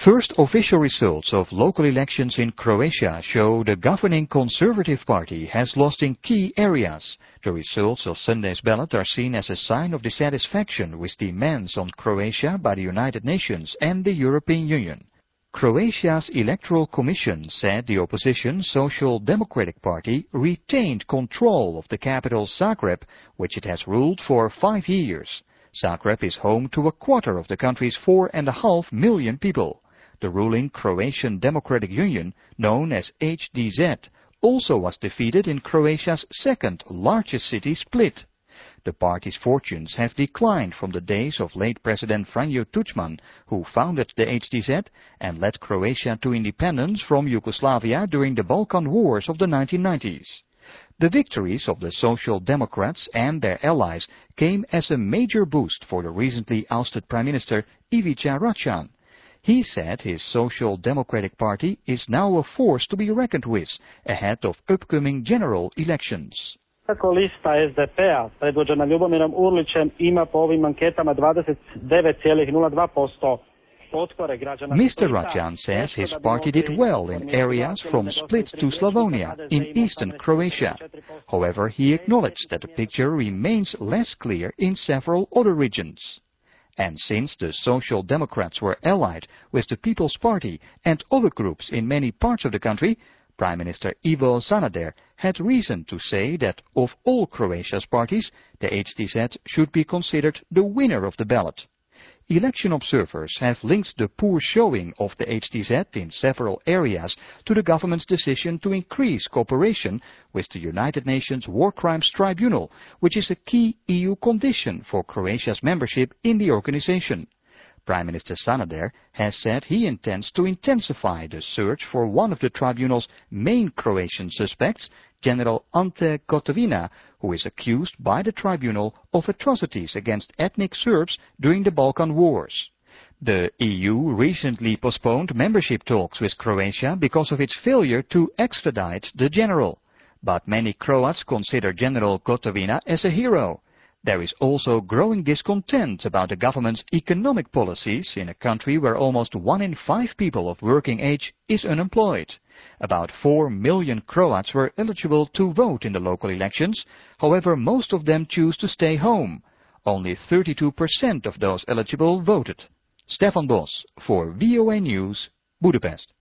First official results of local elections in Croatia show the governing Conservative Party has lost in key areas. The results of Sunday's ballot are seen as a sign of dissatisfaction with demands on Croatia by the United Nations and the European Union. Croatia's Electoral Commission said the opposition Social Democratic Party retained control of the capital Zagreb, which it has ruled for 5 years. Zagreb is home to a quarter of the country's 4.5 million people. The ruling Croatian Democratic Union, known as HDZ, also was defeated in Croatia's second largest city, Split. The party's fortunes have declined from the days of late President Franjo Tuđman, who founded the HDZ and led Croatia to independence from Yugoslavia during the Balkan Wars of the 1990s. The victories of the Social Democrats and their allies came as a major boost for the recently ousted Prime Minister Ivica Račan. He said his Social Democratic Party is now a force to be reckoned with ahead of upcoming general elections. Kako lista SDP-a predvođena Ljubomirom Urlićem ima po ovim anketama 29,02% potpore građana. Mr. Račan says his party did well in areas from Split to Slavonia in eastern Croatia. However, he acknowledged that the picture remains less clear in several other regions. And since the Social Democrats were allied with the People's Party and other groups in many parts of the country, Prime Minister Ivo Sanader had reason to say that of all Croatia's parties, the HDZ should be considered the winner of the ballot. Election observers have linked the poor showing of the HDZ in several areas to the government's decision to increase cooperation with the United Nations War Crimes Tribunal, which is a key EU condition for Croatia's membership in the organization. Prime Minister Sanader has said he intends to intensify the search for one of the tribunal's main Croatian suspects, General Ante Gotovina, who is accused by the tribunal of atrocities against ethnic Serbs during the Balkan Wars. The EU recently postponed membership talks with Croatia because of its failure to extradite the general. But many Croats consider General Gotovina as a hero. There is also growing discontent about the government's economic policies in a country where almost 1 in 5 people of working age is unemployed. About 4 million Croats were eligible to vote in the local elections. However, most of them choose to stay home. Only 32% of those eligible voted. Stefan Bos for VOA News, Budapest.